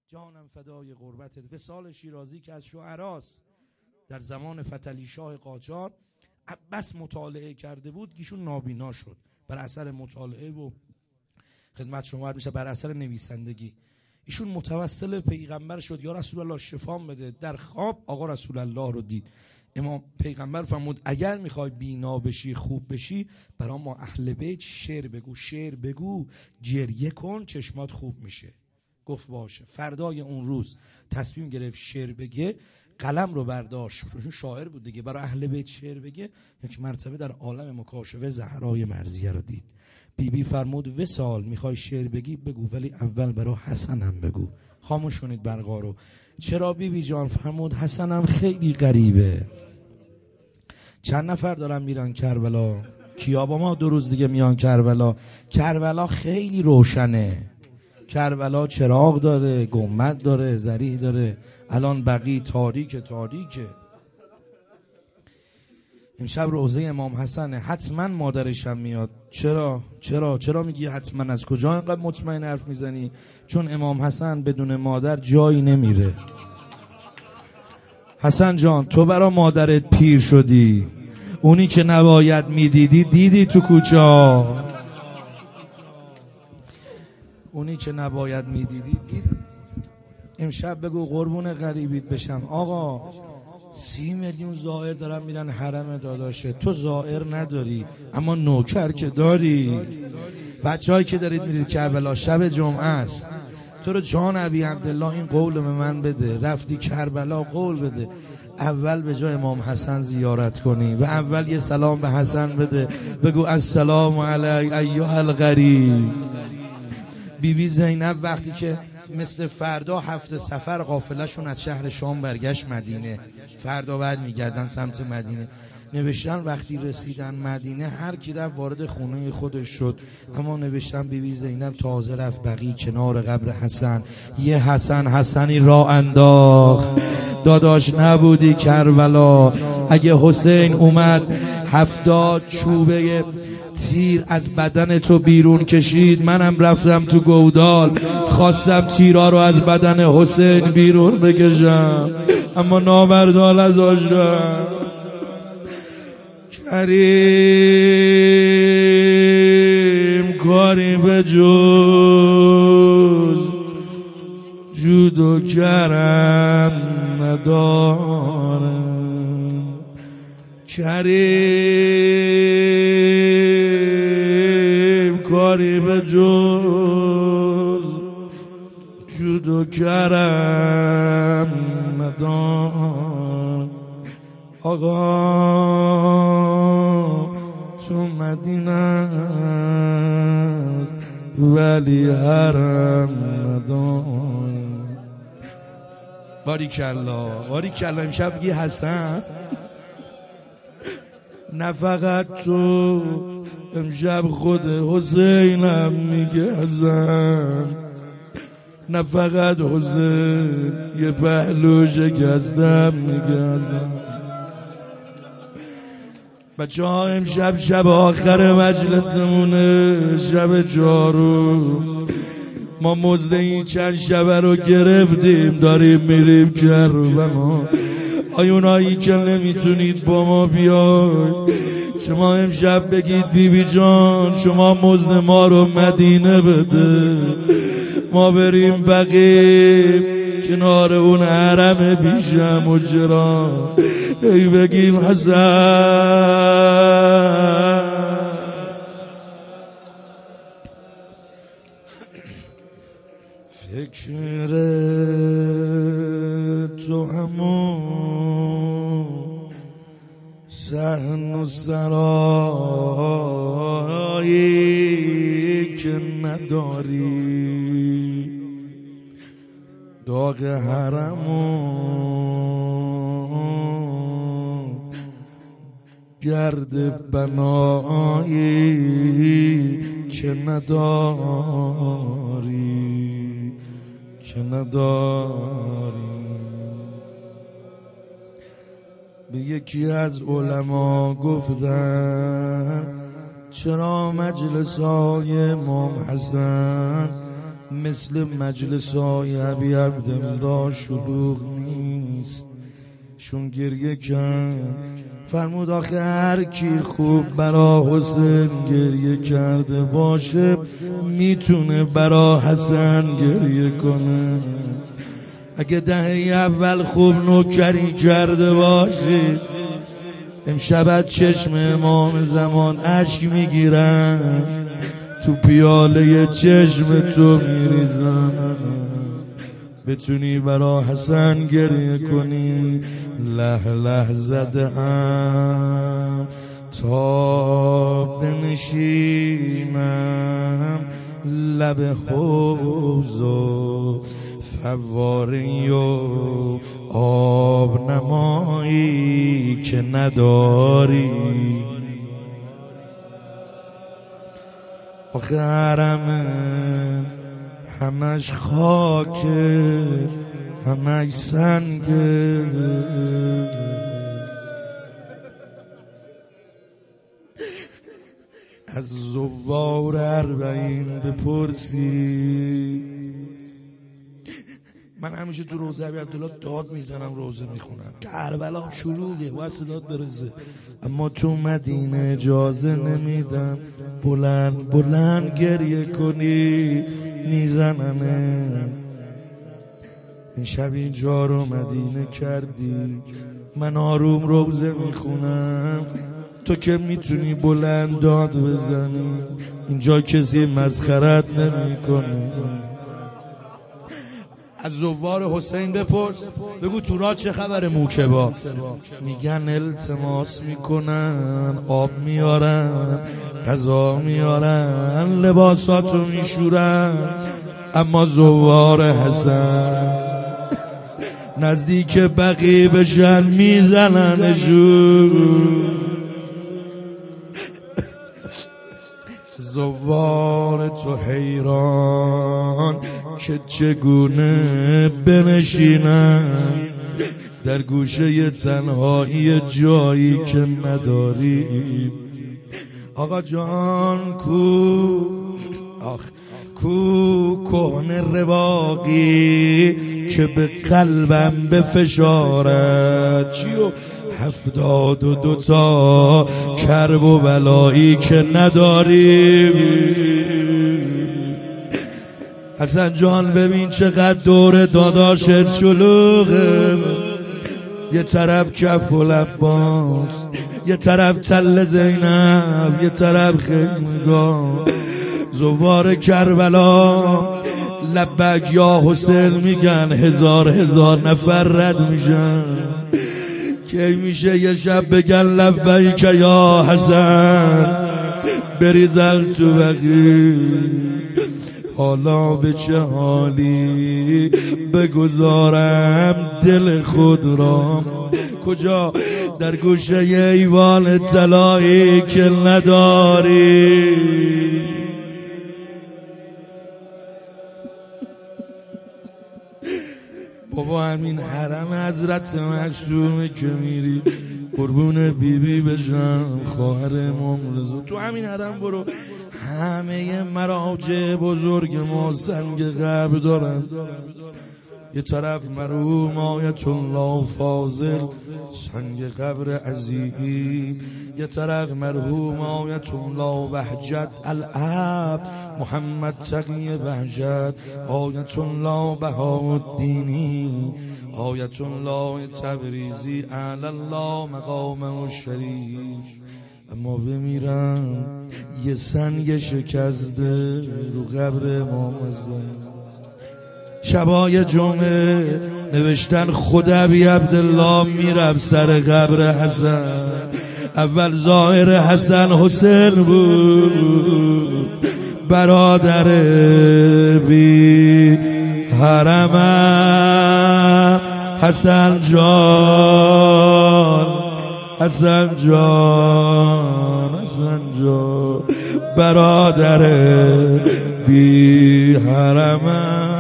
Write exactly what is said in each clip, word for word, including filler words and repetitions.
جانم فدای غربتت. وصال شیرازی که از شعراست، در زمان فتحعلی شاه قاجار بس مطالعه کرده بود ایشون نابینا شد بر اثر مطالعه و خدمت شما عرض میشه بر اثر نویسندگی. ایشون متوسل پیغمبر شد، یا رسول الله شفام بده. در خواب آقا رسول الله رو دید. امام پیغمبر فرمود اگر میخوای بینا بشی، خوب بشی، برای ما اهل بیت شعر بگو، شعر بگو، گریه کن، چشمات خوب میشه. گفت باشه. فردای اون روز تصمیم گرفت شعر بگه، قلم رو برداشت، چون شاعر بود دیگه، برای اهل بیت شعر بگه. یک مرتبه در عالم مکاشفه زهرای مرضیه رو دید. بی بی فرمود وصال میخوای شعر بگی بگو، ولی اول برای حسنم بگو. خاموش کنید برقا رو. چرا بی بی جان؟ فرمود حسنم خیلی غریبه. چند نفر دارن میرن کربلا؟ کیا با ما دو روز دیگه میان کربلا؟ کربلا خیلی روشنه. کربلا چراغ داره، گنبد داره، ضریح داره. الان بقی تاریک تاریکه. امشب روزه امام حسنه، حتما مادرشم میاد. چرا؟ چرا؟ چرا میگی حتما؟ از کجا اینقدر مطمئن حرف میزنی؟ چون امام حسن بدون مادر جایی نمیره. حسن جان تو برا مادرت پیر شدی، اونی که نباید میدیدی دیدی تو کوچه، اونی که نباید میدیدی دید. امشب بگو قربون غریبیت بشم. آقا سی میلیون زائر دارن میرن حرم داداشه، تو زائر نداری اما نوکر که داری. بچه هایی که دارید میرید کربلا، شب جمعه است، تو رو جان ابی عبدالله این قول به من بده، رفتی کربلا قول بده اول به جای امام حسن زیارت کنی و اول یه سلام به حسن بده، بگو السلام علی ایها الغریب. بی بی زینب وقتی که مثل فردا هفت سفر قافلهشون از شهر شام برگشت مدینه، فردا بعد میگردن سمت مدینه، نوشتن وقتی رسیدن مدینه هر کی رفت وارد خونه خودش شد، اما نوشتن بی بی زینب تازه رفت بقی کنار قبر حسن، یه حسن حسنی را انداخت. داداش نبودی کربلا، اگه حسین اومد هفتاد چوبه تیر از بدن تو بیرون کشید، منم رفتم تو گودال خواستم تیرا رو از بدن حسین بیرون بکشم، اما نامردان از آشدم. کریم کاری به جز جود و کرم نداره، کریم کاری به جز جود و کرم نداره. آقا تو مدینه ولی حرم نداره. باریکالله باریکالله. امشب بگی حسن نه فقط تو، امشب خود حسینم میگه حسن، نه فقط حسین یه پهلو شکستم میگه حسن. بچه ها امشب شب آخر مجلسمونه، شب جارو، ما مزد این چند شبه رو گرفتیم داریم میریم کربلا. آیونایی که نمیتونید با ما بیاید، شما امشب بگید بی بی جان شما مزد ما رو مدینه بده، ما بریم بقیه کنار اون حرم پیشم و جران، ای بگیم حسن. فکر تو همون صحن و سرایی که نداری، داغ حرمون گرد بنایی که نداری، که نداری. به یکی از علما گفتن چرا مجلس های امام حسن مثل مجلس های ابی عبدالله شلوغ نیست. شون گریه کرد فرمود آخه هر کی خوب برا حسین گریه کرده باشه میتونه برا حسن گریه کنه. اگه دهه اول خوب نوکری کرده باشی امشب از چشم امام زمان اشک میگیرن تو پیاله چشم تو میریزن. بتونی برا حسن گریه کنی له له زده هم تا بنشینم لب حوض و فواری و آب نمایی که نداری. آخه حرمه همش خاکه همش سنگه. از زوار اربعین بپرسی. من همیشه تو روزه ابی عبدالله داد میزنم روزه میخونم کربلا شلوغه و صدات برزه، اما تو مدینه اجازه نمیدم بلند بلند گریه کنی میزننه. این شب اینجا رو مدینه کردی من آروم روزه میخونم تو که میتونی بلند داد بزنی. اینجا کسی مسخرت نمیکنه. از زوار حسین بپرس بگو تو راه چه خبر موکبا. میگن التماس میکنن آب میارن غذا میارن لباساتو میشورن، اما زوار حسن نزدیک بقی بشن میزننشون. زوار تو حیران که چگونه بنشینم در گوشه تنهایی جایی که نداری. آقا جان کو آخ کو کهنه رواقی که به قلبم بفشارد چیو هفتاد و دوتا کرب و بلایی که نداری. حسن جان ببین چقدر دور داداشت شلوغه، یه طرف کف و لباس، یه طرف تل زینب، یه طرف خیمگاه. زوار کربلا لبک یا حسین میگن هزار هزار نفر رد میشن. کی میشه یه شب بگن لبیک یا حسن بریزن تو بقی. حالا به چه حالی بگذارم دل خود را کجا در گوشه ایوان طلایی که نداری. بابا همین حرم حضرت معصومه که میری قربون بیبی بشم خواهر امام رضا. تو همین حرم برو همه مراجع بزرگ ما سنگ قبر دارن. یه طرف مرحوم آیت الله فاضل سنگ قبر عزیزی، یه طرف مرحوم آیت الله بهجت العبد محمد تقی بهجت، آیت الله بهاءالدینی، آیت الله تبریزی اعلی الله مقامه الشریف. اما بمیرم یه سنگ شکسته رو قبر امام زمان. شبای جمعه نوشتن خود ابی عبدالله میرفت سر قبر حسن. اول ظاهر حسن حسین بود، برادر بی حرمم حسن جان، حسن جان، حسن جان، برادر بی حرمم.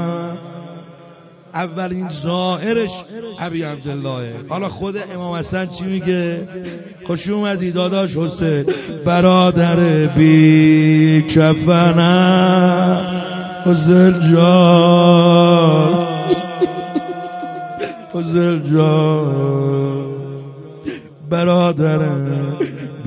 اولین ظاهرش ابی عبدالله. حالا خود امام حسن چی میگه؟ خوش اومدی داداش حسین، برادر بی کفنم حسین جان حسین جان برادرم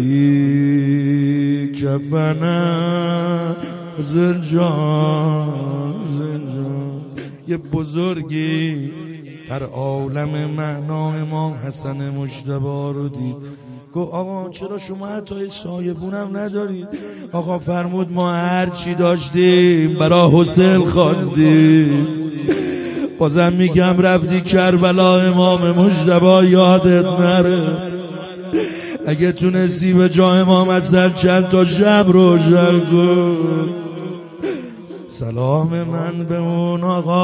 بی کفنم حسین جان حسین جان یه بزرگی در عالم معنا امام حسن مجتبی رو دید، گفت آقا چرا شما حتی سایبونم ندارید؟ آقا فرمود ما هر چی داشتیم برای حسین خواستیم. بازم میگم رفتی کربلا امام مجتبی یادت نره. اگه تونستی به جا امام حسن چند تا شب روشن کن. سلام من به اون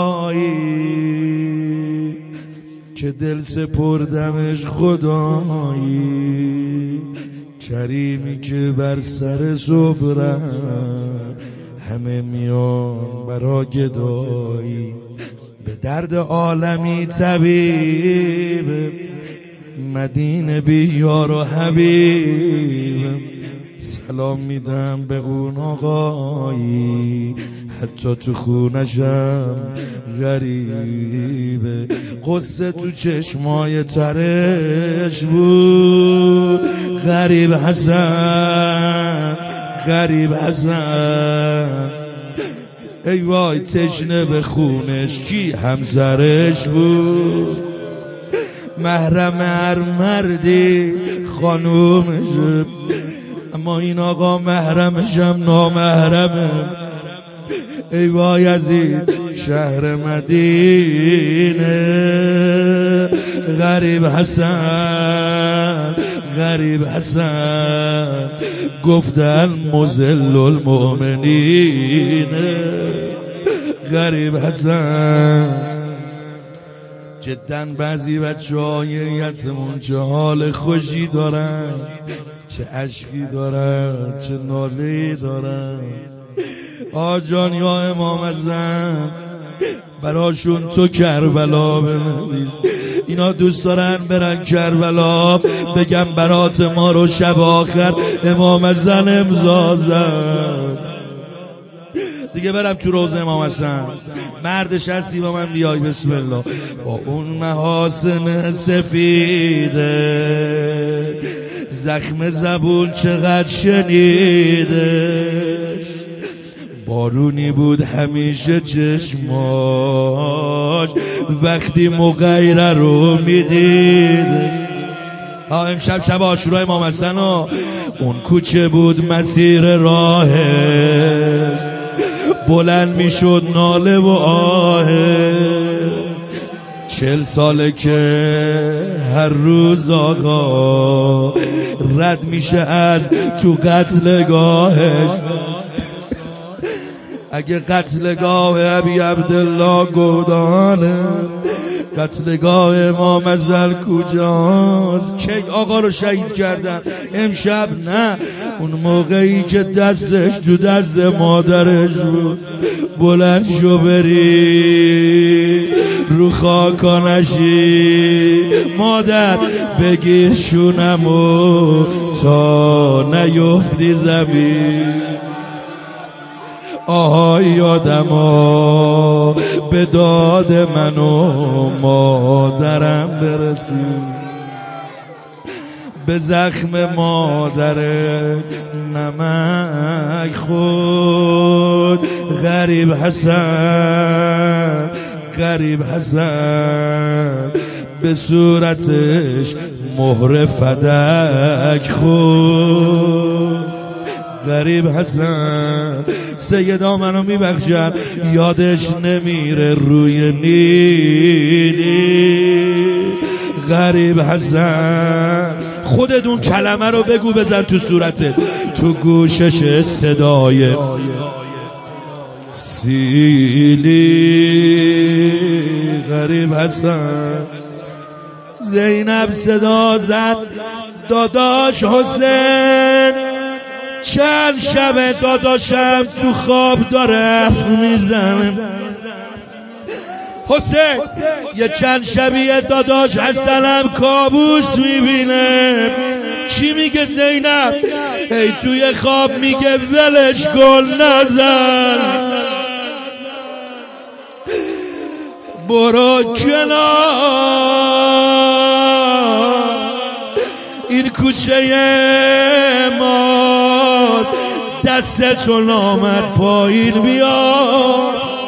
آقایی که دل سپردمش خدایی، کریمی که بر سر سفره همه میان برا گدایی، به درد عالمی طبیب مدینه بیار و حبیب. سلام میدم به اون آقایی حتی تو خونشم غریبه، قصه تو چشمای ترش بود. غریب حسن غریب حسن ای وای تشنه به خونش کی همسرش بود. محرم هر مردی خانومش، اما این آقا محرمشم نامحرمه. ای وای از این شهر مدینه غریب حسن غریب حسن گفتن مذل المؤمنین. غریب حسن جدن بعضی بچه های یتمون چه حال خوشی دارن، چه عشقی دارن، چه ناله‌ای دارن. آجان یا امام حسن براشون تو کربلا بنویس. اینا دوست دارن برن کربلا بگم برات ما رو شب آخر امام حسن امضا زد. دیگه برم تو روز امام حسن. مردش هستی با من بیای بسم الله. با اون محاسن سفیده زخم زبون چقدر شنیده، بارونی بود همیشه چشماش وقتی مغیره رو میدید. ها امشب شب عاشورای امام حسن و اون کوچه بود مسیر راهش، بلند میشد ناله و آه. چل ساله که هر روز آقا رد میشه از تو قتلگاهش. اگه قتلگاه ابی عبدالله گودانه قتلگاه امام حسن کجاست؟ کی آقا رو شهید کردن؟ امشب نه، اون موقعی که دستش تو دست مادرش بود. بلند شو بری رو خاکانشی مادر بگیر شونمو تا نیفتی زمین. آهای یادما به داد من و مادرم برسی، به زخم مادر نمک خود. غریب حسن غریب حسن به صورتش مهر فدک خود. غریب حسن سیدا منو میبخشن یادش نمیره روی نیلی. غریب حسن خودتون کلمه رو بگو بزن تو صورتت، تو گوشش صدای سیلی. غریب حسن زینب صدا زد داداش حسین، چند شب داداشم تو خواب داره حرف میزنه. حسین یه چند شبیه داداش حسنم کابوس میبینه. چی میگه زینب؟ ای توی خواب میگه ولش کن نزن. برو کنار این کوچه ما دستتون آمد پایین بیا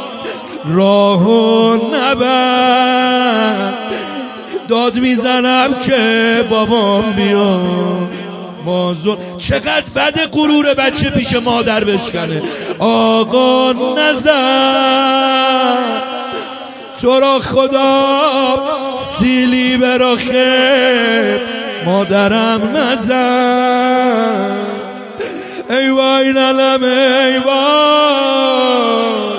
راهو نبر داد میزنم که بابام بیا مازون چقدر بد غرور بچه پیش مادر بشکنه آقا نزن تو را خدا سیلی براخه مادرم نزن ای وای نلم ای وای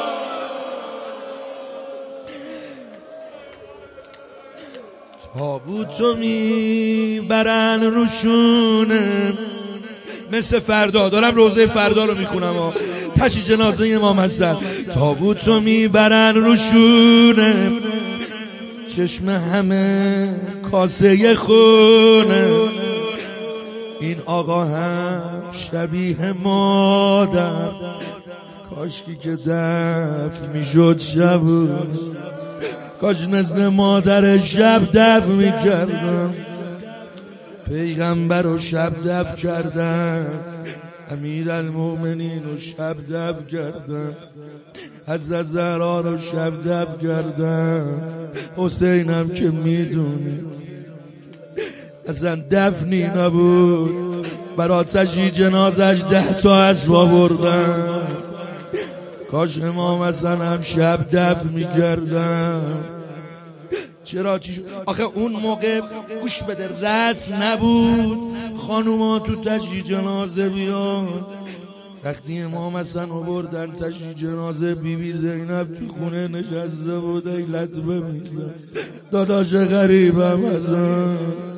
تابوتو میبرن روشونه مثل فردا دارم روزه فردا رو میخونم ها تشییع جنازه امام حسن تابوتو میبرن روشونه چشم همه کاسه خونه این آقا هم شبیه مادر کاشکی که دفن میشد شب کاش مثل مادر شب دفن میکردم پیغمبر رو شب دفن کردم امیر المومنین رو شب دفن کردم حضرت زهرا رو شب دفن کردم حسینم که میدونی اصلا دفنی نبود برا تشییع جنازش ده تا اسباب بردم کاش امام حسن هم شب دفن میکردم چرا چی شد؟ آخه اون موقع گوش بده رسم نبود خانوما تو تشییع جنازه بیان وقتی امام حسن رو بردن تشییع جنازه بی بی زینب تو خونه نشسته بود ای لطمه میزن داداش غریبم ازم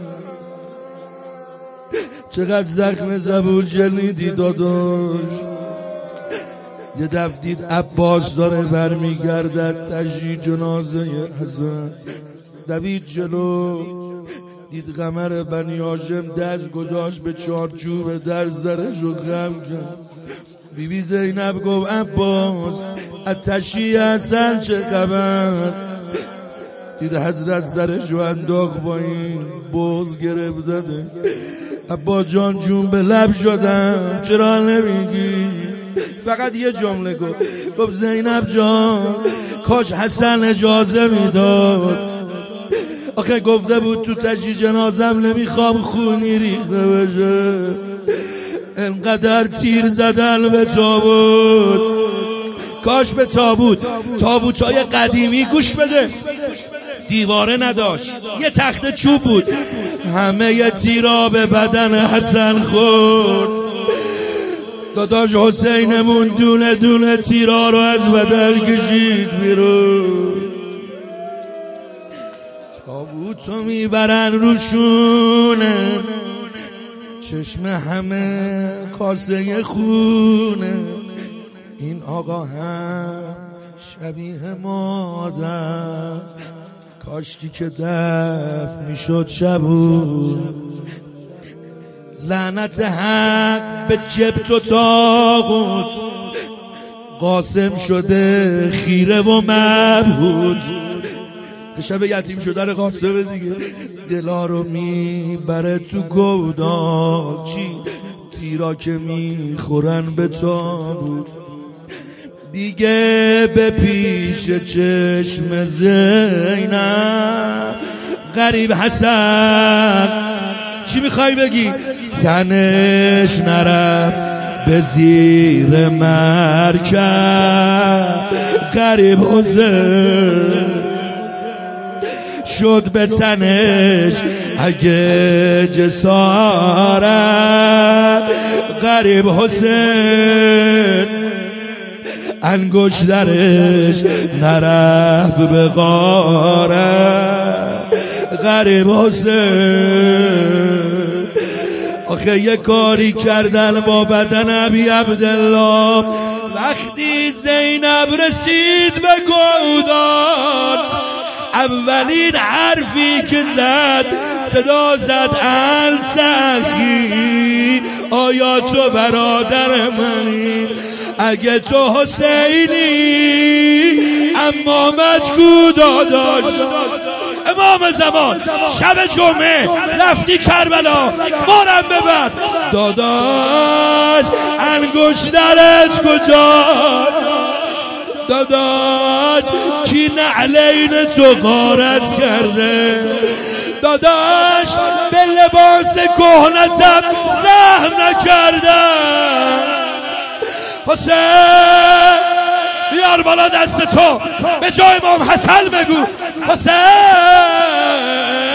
چقدر زخم زبون شنیدی داداش یه دفعه دید عباس داره برمیگردد تشییع جنازه حسن دوید جلو دید قمر بنی هاشم دست گذاشت به چارچوب در زرش رو خم کرد بی بی زینب گفت عباس از تشییع حسن چه خبر دید حضرت سرش رو انداخت با این بغض گرفت داده عباس جان جون به لب شدم چرا نمیگی فقط یه جمله گفت گفت زینب جان کاش حسن اجازه میداد آخه گفته بود تو تشییع جنازم نمیخوام خونی ریخته بشه انقدر تیر زدن به تابوت کاش به تابوت تابوتای قدیمی گوش بده دیواره نداشت یه تخت چوب بود همه یه تیرا به بدن حسن خورد داداش حسینمون دونه دونه تیرا رو از بدن کشید بیرون تابوتو میبرن روشونه چشم همه کاسه خونه این آقا هم شبیه مادر کاشکی که دفن میشد شبون لعنت حق به جبت و طاغوت قاسم شده خیره و مبهوت که شب یتیم شدن قاسم دیگه دلا رو میبره تو گودال چی تیرا که میخورن به تابوت دیگه به پیش چشم زینب غریب حسن چی میخوای بگی تنش نرفت به زیر مرکب غریب حسین شد به تنش اگه جسارت غریب حسین انگشترش نرفت به غارت غریب حسین آخه یه کاری کردن با بدن ابی عبدالله وقتی زینب رسید به گودان اولین حرفی که زد صدا زد التخی آیا تو برادر منی اگه تو حسینی امامت کو داداش امام زمان شب جمعه رفتی کربلا مارم ببر داداش انگشترت کجا داداش کی نعلین تو غارت کرده داداش به لباس کهنتم رحم نکردم حسین بیار بالا دست تو به جای امام حسن بگو حسین